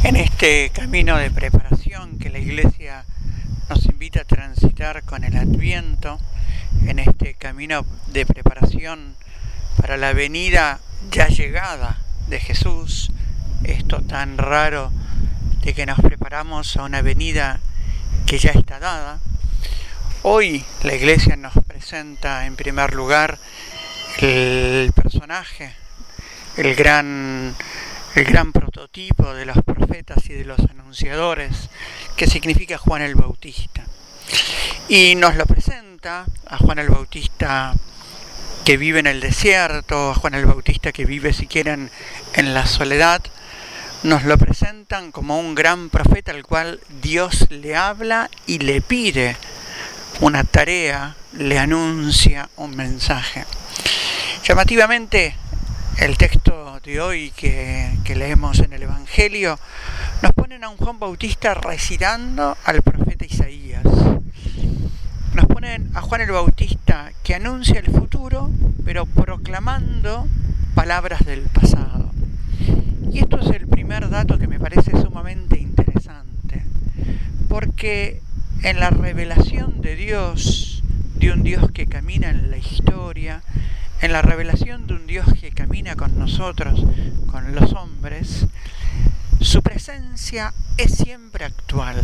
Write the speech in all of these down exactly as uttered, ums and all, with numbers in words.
En este camino de preparación que la Iglesia nos invita a transitar con el Adviento, en este camino de preparación para la venida ya llegada de Jesús, esto tan raro de que nos preparamos a una venida que ya está dada, hoy la Iglesia nos presenta en primer lugar el personaje, el gran, el gran prototipo de los profetas y de los anunciadores, que significa Juan el Bautista. Y nos lo presenta a Juan el Bautista que vive en el desierto, a Juan el Bautista que vive, si quieren, en la soledad. Nos lo presentan como un gran profeta al cual Dios le habla y le pide una tarea, le anuncia un mensaje. Llamativamente, el texto de hoy que, que leemos en el Evangelio nos ponen a un Juan Bautista recitando al profeta Isaías. Nos ponen a Juan el Bautista que anuncia el futuro, pero proclamando palabras del pasado. Y esto es el primer dato que me parece sumamente interesante, porque en la revelación de Dios, de un Dios que camina en la historia, en la revelación de un Dios que camina con nosotros, con los hombres, su presencia es siempre actual.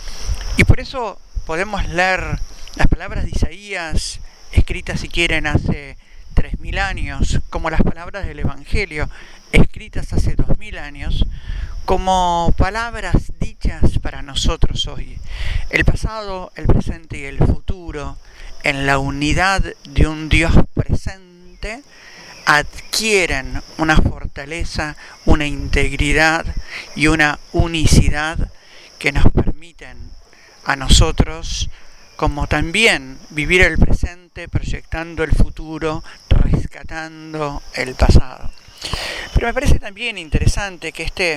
Y por eso podemos leer las palabras de Isaías, escritas si quieren hace tres mil años, como las palabras del Evangelio, escritas hace dos mil años, como palabras dichas para nosotros hoy. El pasado, el presente y el futuro, en la unidad de un Dios presente, adquieren una fortaleza, una integridad y una unicidad que nos permiten a nosotros, como también vivir el presente, proyectando el futuro, rescatando el pasado. Pero me parece también interesante que este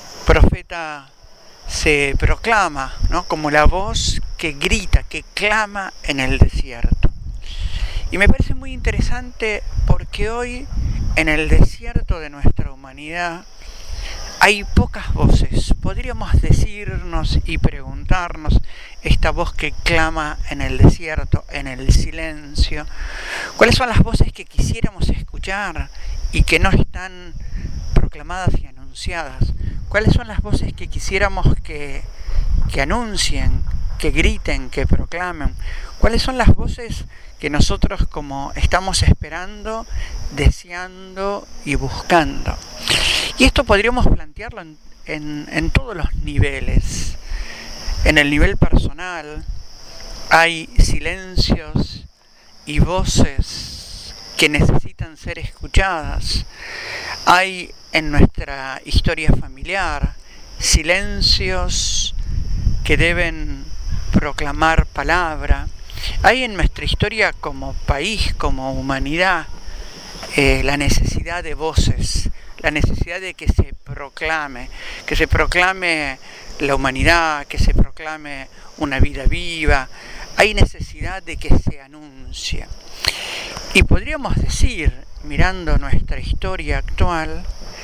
profeta se proclama, ¿no?, como la voz que grita, que clama en el desierto. Y me parece muy interesante porque hoy, en el desierto de nuestra humanidad, hay pocas voces. Podríamos decirnos y preguntarnos, esta voz que clama en el desierto, en el silencio, ¿cuáles son las voces que quisiéramos escuchar y que no están proclamadas y anunciadas? ¿Cuáles son las voces que quisiéramos que, que anuncien, que griten, que proclamen? ¿Cuáles son las voces que nosotros como estamos esperando, deseando y buscando? Y esto podríamos plantearlo en, en, en todos los niveles. En el nivel personal hay silencios y voces que necesitan ser escuchadas. Hay en nuestra historia familiar silencios que deben proclamar palabra. Hay en nuestra historia como país, como humanidad, eh, la necesidad de voces, la necesidad de que se proclame, que se proclame la humanidad, que se proclame una vida viva. Hay necesidad de que se anuncie. Y podríamos decir, mirando nuestra historia actual,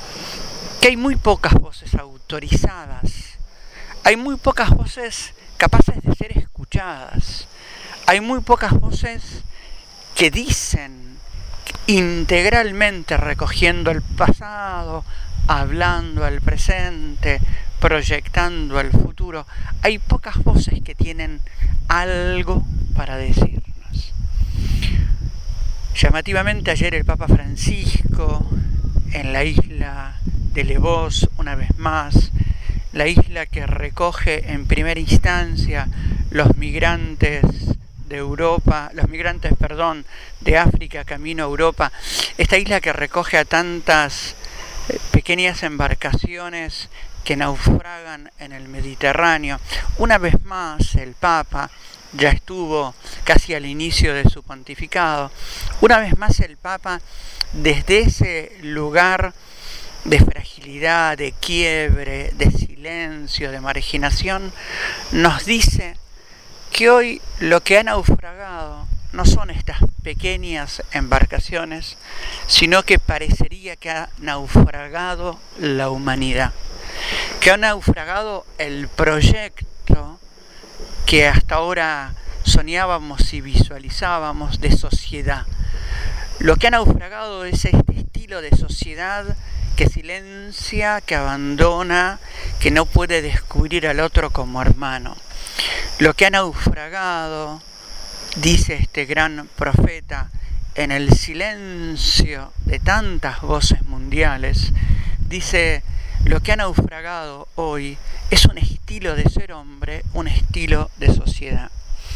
que hay muy pocas voces autorizadas, hay muy pocas voces capaces de ser escuchadas, hay muy pocas voces que dicen integralmente, recogiendo el pasado, hablando al presente, proyectando al futuro. Hay pocas voces que tienen algo para decirnos. Llamativamente, ayer el Papa Francisco, en la isla de Lesbos, una vez más, la isla que recoge en primera instancia los migrantes de Europa, los migrantes, perdón, de África camino a Europa, esta isla que recoge a tantas pequeñas embarcaciones que naufragan en el Mediterráneo. Una vez más el Papa ya estuvo casi al inicio de su pontificado. Una vez más el Papa, desde ese lugar de fragilidad, de quiebre, de silencio, de marginación, nos dice que hoy lo que ha naufragado no son estas pequeñas embarcaciones, sino que parecería que ha naufragado la humanidad. que ha naufragado el proyecto que hasta ahora soñábamos y visualizábamos de sociedad. Lo que ha naufragado es este estilo de sociedad que silencia, que abandona, que no puede descubrir al otro como hermano. Lo que ha naufragado, dice este gran profeta, en el silencio de tantas voces mundiales, dice, lo que ha naufragado hoy es un estilo de ser hombre, un estilo de sociedad.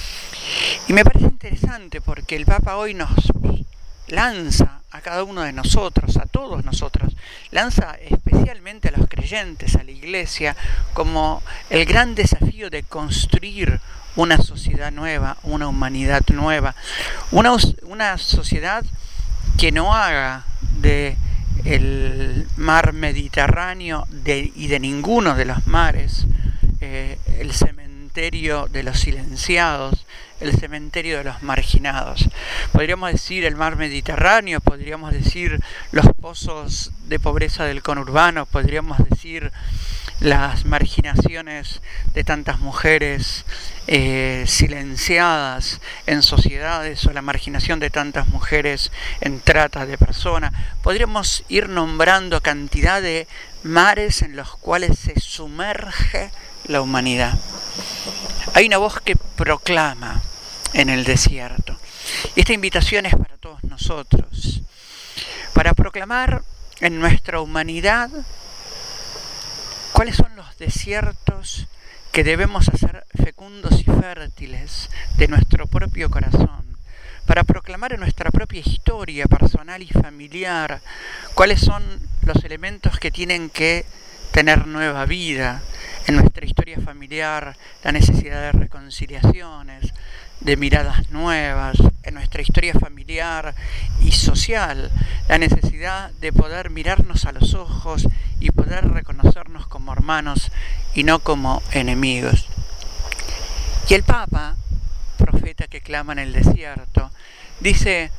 Y me parece interesante porque el Papa hoy nos lanza a cada uno de nosotros, a todos nosotros, lanza especialmente a los creyentes, a la Iglesia, como el gran desafío de construir una sociedad nueva, una humanidad nueva, una, una sociedad que no haga de el mar Mediterráneo de, y de ninguno de los mares eh, el cementerio de los silenciados, el cementerio de los marginados. Podríamos decir el mar Mediterráneo, podríamos decir los pozos de pobreza del conurbano, podríamos decir las marginaciones de tantas mujeres eh, silenciadas en sociedades, o la marginación de tantas mujeres en trata de personas. Podríamos ir nombrando cantidad de mares en los cuales se sumerge la humanidad. Hay una voz que proclama en el desierto. Y esta invitación es para todos nosotros, para proclamar en nuestra humanidad cuáles son los desiertos que debemos hacer fecundos y fértiles de nuestro propio corazón, para proclamar en nuestra propia historia personal y familiar cuáles son los elementos que tienen que tener nueva vida en nuestra historia familiar, la necesidad de reconciliaciones, de miradas nuevas, en nuestra historia familiar y social, la necesidad de poder mirarnos a los ojos y poder reconocernos como hermanos y no como enemigos. Y el Papa, profeta que clama en el desierto, dice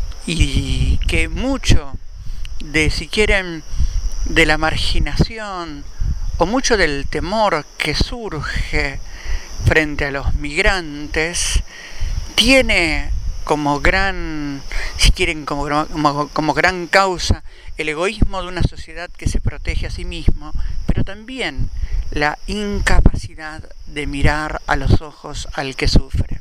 y que mucho de, si quieren, de la marginación o mucho del temor que surge frente a los migrantes tiene como gran, si quieren, como, como, como gran causa el egoísmo de una sociedad que se protege a sí mismo, pero también la incapacidad de mirar a los ojos al que sufre.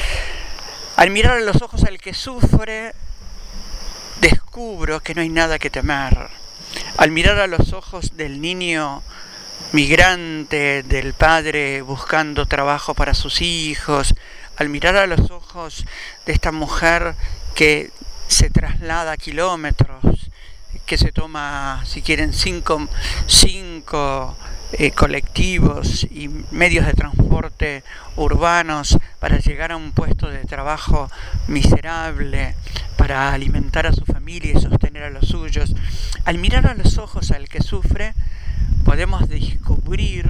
Al mirar a los ojos al que sufre, descubro que no hay nada que temer. Al mirar a los ojos del niño migrante, del padre buscando trabajo para sus hijos, al mirar a los ojos de esta mujer que se traslada kilómetros, que se toma, si quieren, cinco, cinco eh, colectivos y medios de transporte urbanos para llegar a un puesto de trabajo miserable, para alimentar a su familia y sostener a los suyos. Al mirar a los ojos al que sufre, podemos descubrir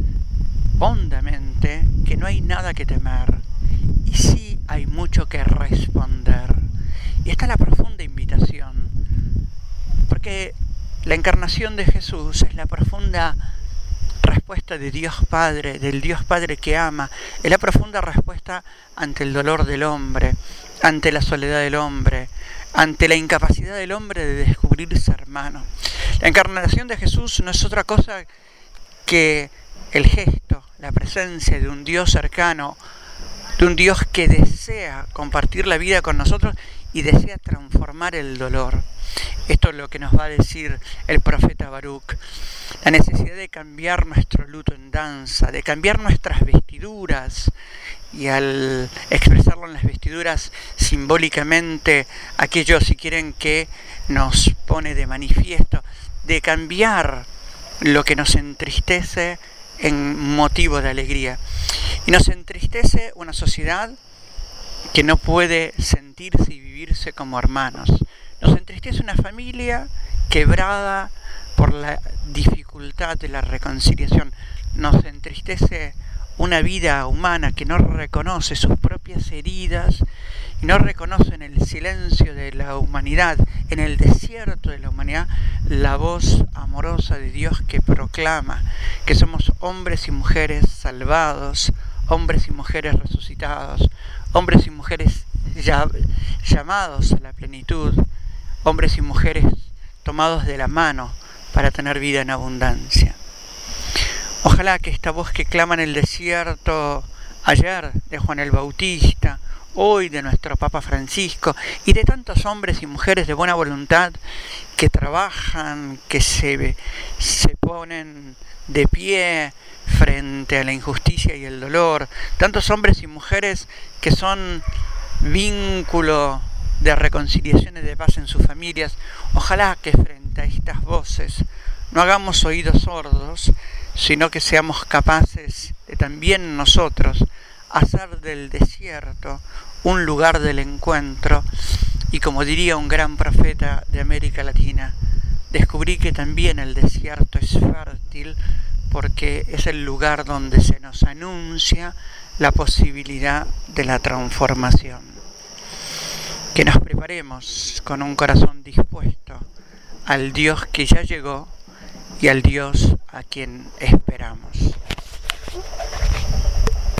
hondamente que no hay nada que temer y sí hay mucho que responder. Y esta es la profunda invitación, porque la encarnación de Jesús es la profunda respuesta de Dios Padre, del Dios Padre que ama, es la profunda respuesta ante el dolor del hombre, ante la soledad del hombre, ante la incapacidad del hombre de descubrirse hermano. La encarnación de Jesús no es otra cosa que el gesto, la presencia de un Dios cercano, de un Dios que desea compartir la vida con nosotros y desea transformar el dolor. Esto es lo que nos va a decir el profeta Baruch. La necesidad de cambiar nuestro luto en danza, de cambiar nuestras vestiduras, y al expresarlo en las vestiduras simbólicamente, aquello, si quieren, que nos pone de manifiesto, de cambiar lo que nos entristece en motivo de alegría. Y nos entristece una sociedad que no puede sentirse y vivirse como hermanos. Nos entristece una familia quebrada por la dificultad de la reconciliación. Nos entristece una vida humana que no reconoce sus propias heridas y no reconoce en el silencio de la humanidad, en el desierto de la humanidad, la voz amorosa de Dios que proclama que somos hombres y mujeres salvados, hombres y mujeres resucitados, hombres y mujeres llamados a la plenitud, hombres y mujeres tomados de la mano para tener vida en abundancia. Ojalá que esta voz que clama en el desierto ayer de Juan el Bautista, hoy de nuestro Papa Francisco y de tantos hombres y mujeres de buena voluntad que trabajan, que se, se ponen de pie frente a la injusticia y el dolor, tantos hombres y mujeres que son vínculo de reconciliación y de paz en sus familias. Ojalá que frente a estas voces no hagamos oídos sordos, sino que seamos capaces de también nosotros hacer del desierto un lugar del encuentro y, como diría un gran profeta de América Latina, descubrí que también el desierto es fértil porque es el lugar donde se nos anuncia la posibilidad de la transformación. Que nos preparemos con un corazón dispuesto al Dios que ya llegó y al Dios a quien esperamos.